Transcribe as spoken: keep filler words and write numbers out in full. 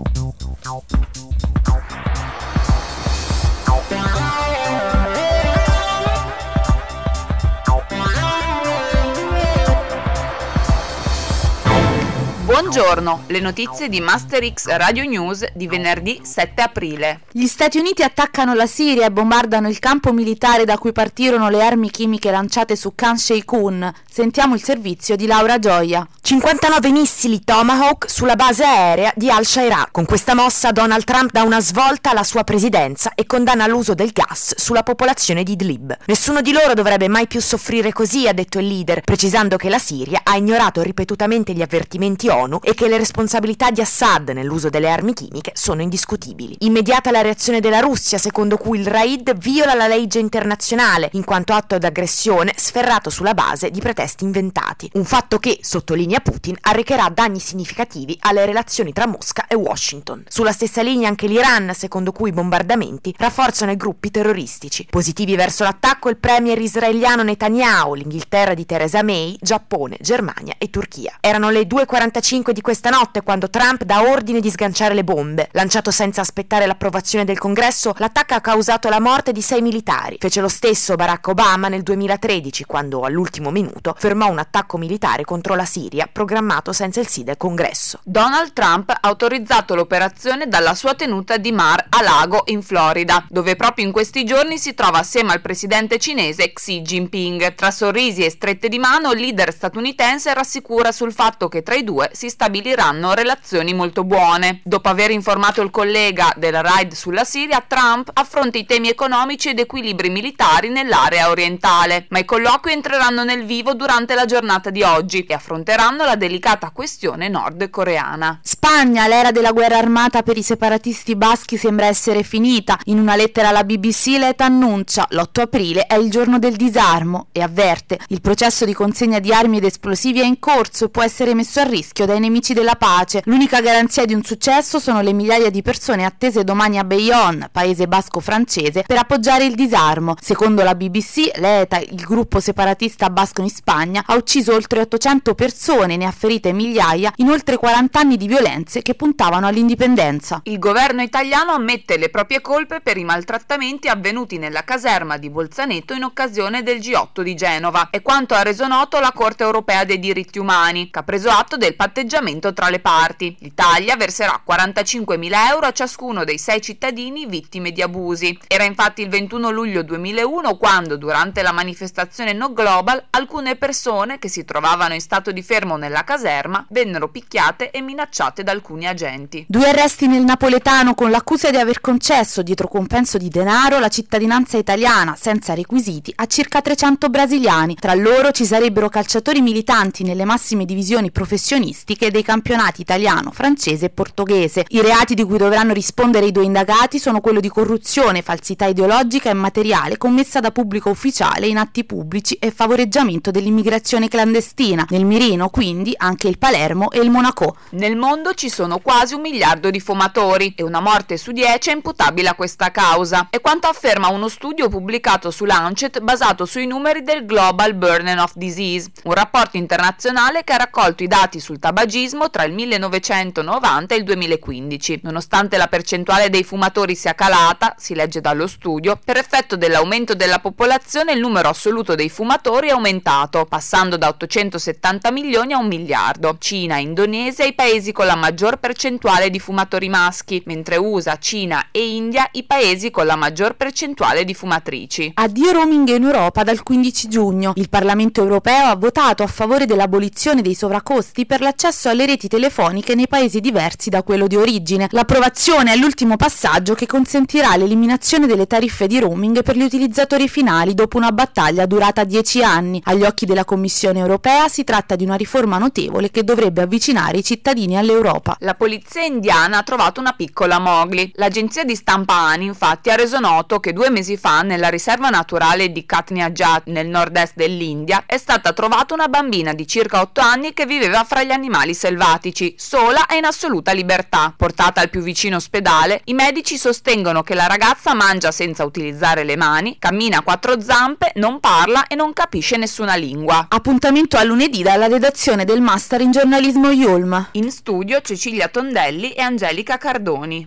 Buongiorno, le notizie di Master X Radio News di venerdì sette aprile. Gli Stati Uniti attaccano la Siria e bombardano il campo militare da cui partirono le armi chimiche lanciate su Khan Sheikhoun. Sentiamo il servizio di Laura Gioia. cinquantanove missili Tomahawk sulla base aerea di Al-Shaira. Con questa mossa Donald Trump dà una svolta alla sua presidenza e condanna l'uso del gas sulla popolazione di Idlib. Nessuno di loro dovrebbe mai più soffrire così, ha detto il leader, precisando che la Siria ha ignorato ripetutamente gli avvertimenti ONU e che le responsabilità di Assad nell'uso delle armi chimiche sono indiscutibili. Immediata la reazione della Russia, secondo cui il raid viola la legge internazionale in quanto atto d'aggressione sferrato sulla base di pretesti inventati. Un fatto che, sottolinea Putin, arrecherà danni significativi alle relazioni tra Mosca e Washington. Sulla stessa linea anche l'Iran, secondo cui i bombardamenti rafforzano i gruppi terroristici. Positivi verso l'attacco il premier israeliano Netanyahu, l'Inghilterra di Theresa May, Giappone, Germania e Turchia. Erano le due e quarantacinque di questa notte quando Trump dà ordine di sganciare le bombe. Lanciato senza aspettare l'approvazione del Congresso, l'attacco ha causato la morte di sei militari. Fece lo stesso Barack Obama nel duemilatredici, quando all'ultimo minuto fermò un attacco militare contro la Siria programmato senza il sì del Congresso. Donald Trump ha autorizzato l'operazione dalla sua tenuta di Mar-a-Lago in Florida, dove proprio in questi giorni si trova assieme al presidente cinese Xi Jinping. Tra sorrisi e strette di mano, il leader statunitense rassicura sul fatto che tra i due si stabiliranno relazioni molto buone. Dopo aver informato il collega del raid sulla Siria, Trump affronta i temi economici ed equilibri militari nell'area orientale, ma i colloqui entreranno nel vivo durante la giornata di oggi e affronteranno la delicata questione nordcoreana. Spagna, l'era della guerra armata per i separatisti baschi sembra essere finita. In una lettera alla B B C l'ETA annuncia l'otto aprile è il giorno del disarmo e avverte il processo di consegna di armi ed esplosivi è in corso e può essere messo a rischio dai nemici della pace. L'unica garanzia di un successo sono le migliaia di persone attese domani a Bayonne, paese basco francese, per appoggiare il disarmo. Secondo la B B C, l'ETA, il gruppo separatista basco in Spagna, ha ucciso oltre ottocento persone e ne ha ferite migliaia in oltre quaranta anni di violenze che puntavano all'indipendenza. Il governo italiano ammette le proprie colpe per i maltrattamenti avvenuti nella caserma di Bolzaneto in occasione del G otto di Genova. È quanto ha reso noto la Corte europea dei diritti umani, che ha preso atto del patteggiamento tra le parti. L'Italia verserà quarantacinquemila euro a ciascuno dei sei cittadini vittime di abusi. Era infatti il ventuno luglio duemilauno quando, durante la manifestazione No Global, alcune persone che si trovavano in stato di fermo nella caserma vennero picchiate e minacciate da alcuni agenti. Due arresti nel napoletano con l'accusa di aver concesso, dietro compenso di denaro, la cittadinanza italiana senza requisiti a circa trecento brasiliani. Tra loro ci sarebbero calciatori militanti nelle massime divisioni professionistiche dei campionati italiano, francese e portoghese. I reati di cui dovranno rispondere i due indagati sono quello di corruzione, falsità ideologica e materiale commessa da pubblico ufficiale in atti pubblici e favoreggiamento dell'immigrazione clandestina. Nel mirino quindi anche il Palermo e il Monaco. Nel mondo ci sono quasi un miliardo di fumatori e una morte su dieci è imputabile a questa causa. È quanto afferma uno studio pubblicato su Lancet basato sui numeri del Global Burden of Disease, un rapporto internazionale che ha raccolto i dati sul tabagismo tra il millenovecentonovanta e il duemilaquindici. Nonostante la percentuale dei fumatori sia calata, si legge dallo studio, per effetto dell'aumento della popolazione il numero assoluto dei fumatori è aumentato, passando da ottocentosettanta milioni a un miliardo. Cina, Indonesia i paesi con la maggior percentuale di fumatori maschi, mentre U S A, Cina e India i paesi con la maggior percentuale di fumatrici. Addio roaming in Europa dal quindici giugno. Il Parlamento europeo ha votato a favore dell'abolizione dei sovraccosti per l'accesso alle reti telefoniche nei paesi diversi da quello di origine. L'approvazione è l'ultimo passaggio che consentirà l'eliminazione delle tariffe di roaming per gli utilizzatori finali dopo una battaglia durata dieci anni. Agli occhi della Commissione europea si tratta di una riforma notevole che dovrebbe avvicinare i cittadini all'Europa. La polizia indiana ha trovato una piccola Mowgli. L'agenzia di stampa A N I infatti ha reso noto che due mesi fa nella riserva naturale di Katniajat nel nord-est dell'India è stata trovata una bambina di circa otto anni che viveva fra gli animali animali selvatici, sola e in assoluta libertà. Portata al più vicino ospedale, i medici sostengono che la ragazza mangia senza utilizzare le mani, cammina a quattro zampe, non parla e non capisce nessuna lingua. Appuntamento a lunedì dalla redazione del Master in giornalismo Yulm. In studio Cecilia Tondelli e Angelica Cardoni.